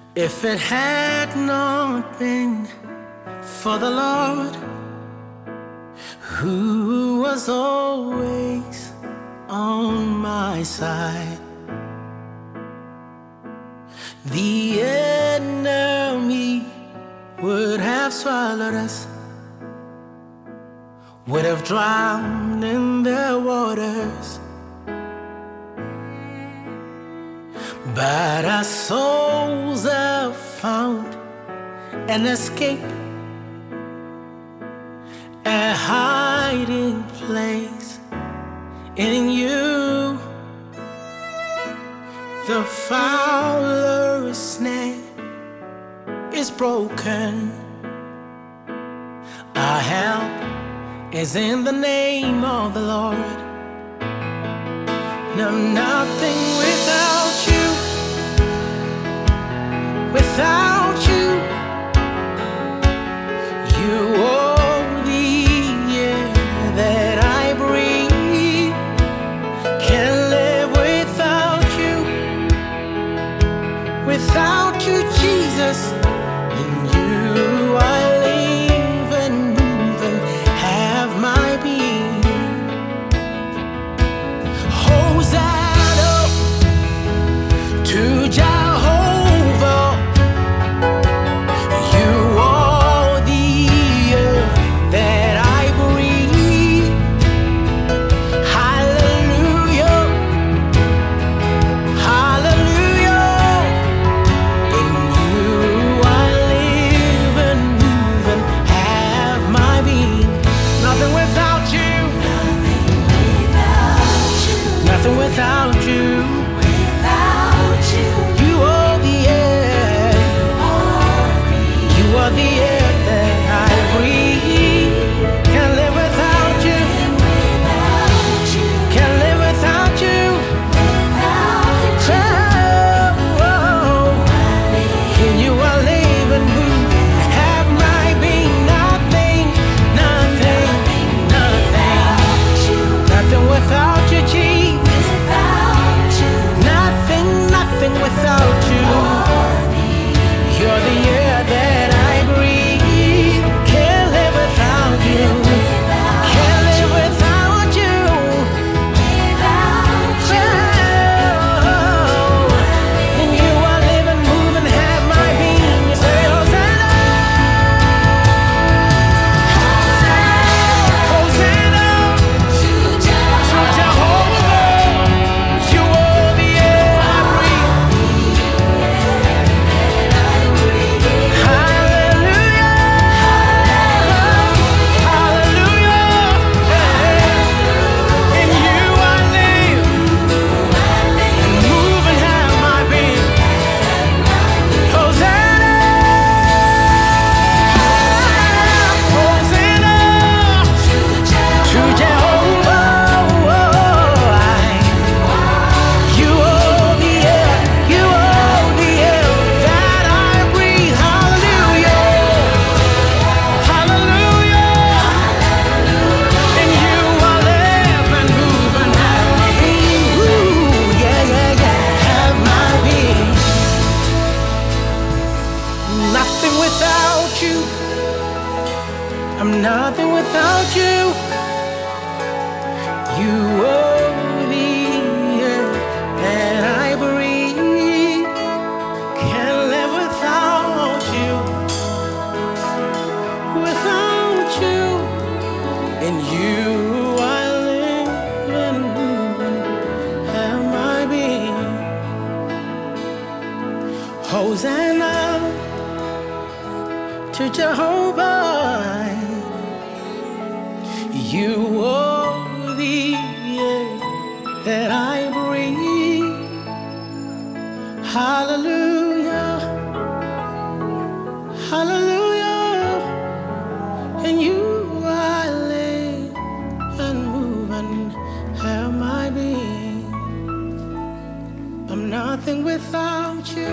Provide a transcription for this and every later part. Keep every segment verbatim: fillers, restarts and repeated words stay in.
If it had not been for the Lord, who was always on my side, the enemy would have swallowed us, would have drowned in their waters. But our souls have found an escape, a hiding place in you. The fowler's snare is broken. Our help is in the name of the Lord. And I'm nothing without you, without you. You are the air that I breathe. Can't live without you, without you, Jesus. In you I live and move and have my being. Hosanna to Jehovah. You are the air that I breathe. Hallelujah, hallelujah. In you I live and move and have my being. Nothing without you, nothing without you. Without you, You are the air, you are the air that I breathe. Can't live without you, without you, can't live without you. without you, Oh, oh. In you I live and move, have my being. Nothing, nothing, nothing, nothing without you, Jesus. without you, Nothing, nothing without you. You're the air that I breathe. Can't live without you. Can't live without you. without you, Oh, in you I live and move and have my being. You say, Hosanna, Hosanna to to Jehovah. You are the air I breathe. Hallelujah, hallelujah. In you I live, move and have my being. Hosanna, Hosanna to Jehovah. You are the air, you are the air that I breathe. Hallelujah, hallelujah. In you I live and move and have my being. Ooh, yeah, yeah, yeah, have my being. Nothing without you. I'm nothing without you. You are the air that I breathe. Can't live without you, without you. In you I live and move and have my being. Hosanna to Jehovah. You are the air that I breathe. Hallelujah, hallelujah. In you I live and move and have my being. I'm nothing without you,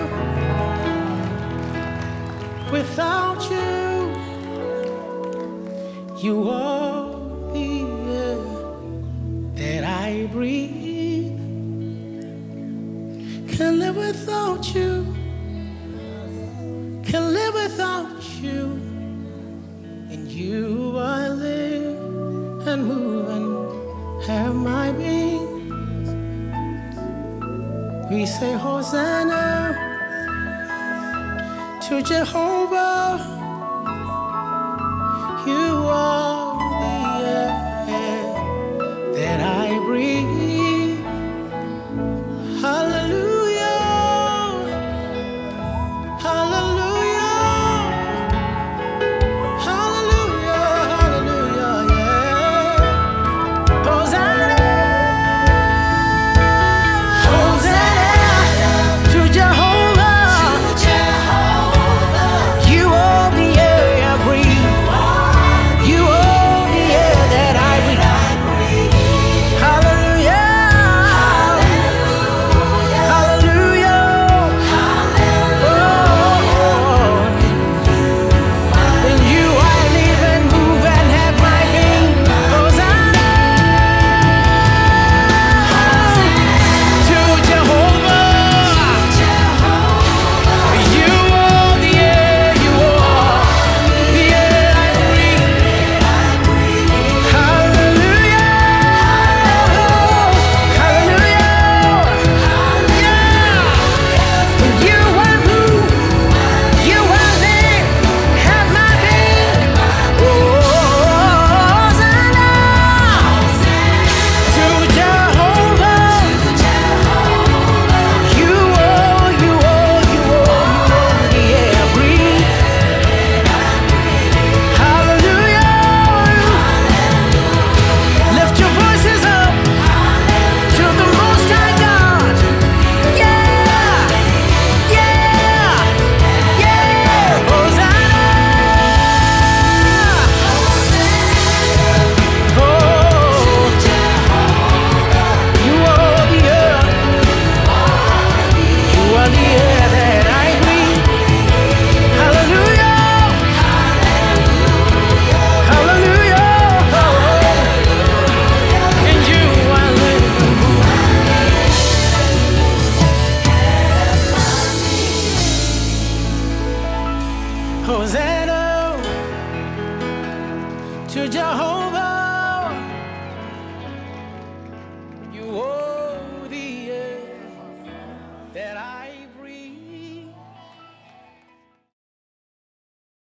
without you. You are the air that I breathe. Can't live without you. can live without you. In you I live and move and have my being. We say Hosanna to Jehovah. You are the air that I breathe. Hallelujah, hallelujah, hallelujah, hallelujah, yeah. Hosanna, Hosanna to Jehovah. You are the air I breathe. You are the air that I breathe. Hallelujah, hallelujah, oh, in you I live and move and have my being. Hosanna to Jehovah. You are the air, you are the air I breathe. Hallelujah, hallelujah, yeah. You I move, you I live, have my being. Hosanna to Jehovah. You are, you are, you are, you are the air I breathe. Hallelujah. Lift your voices up to the Most High God. Yeah, yeah, yeah. Hosanna. Oh, you are the air. You are the air that I breathe. Hallelujah, hallelujah. In you I live. Hosanna to Jehovah.